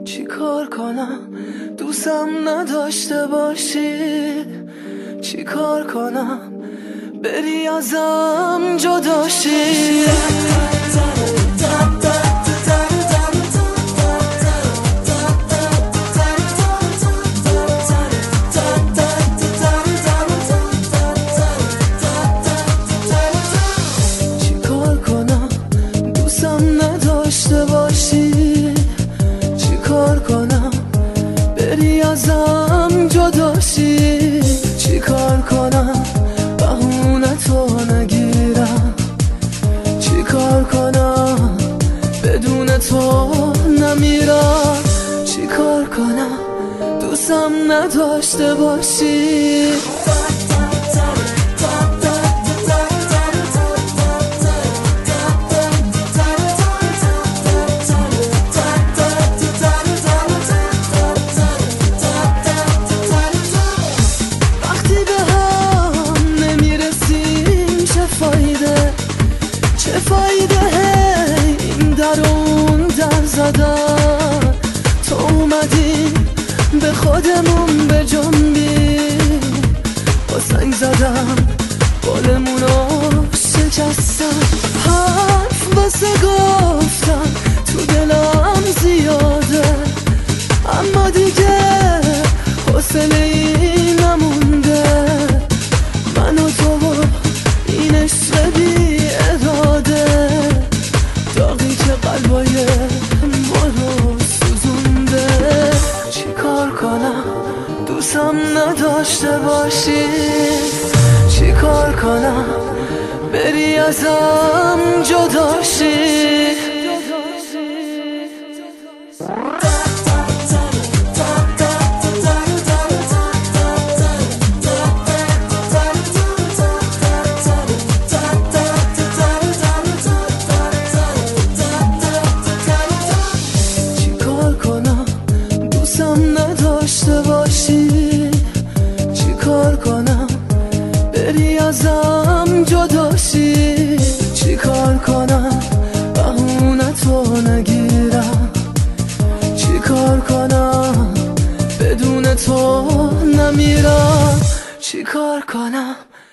چی کار کنم دوستم نداشته باشی؟ چی کار کنم بری ازم جدا شی؟ چی کار کنم دوستم نداشته باشی؟ چی کار کنم بری ازم جدا شی؟ چی کار کنم بهونه تو نگیرم؟ چی کار کنم بدون تو نمیرم؟ چی کار کنم دوستم نداشته باشی؟ چه فایده این در اون در زدن؟ تو اومدی به خودمون به جنبی، با سنگ زدم بالمونو شکستم، حرف واسه گفتم تو دلم زیاده، اما دیگه حوصله ای نمونده. من و تو این عشق بی اراده، داغی که قلبای ما رو سوزونده. چی کار کنم دوستم نداشته باشی؟ چی کار کنم بری ازم جدا شی؟ نداشته باشی؟ چی کار کنم بری ازم جدا شی؟ چی کار کنم بهونه تو نگیرم؟ چی کار کنم بدون تو نمیرم؟ چی کار کنم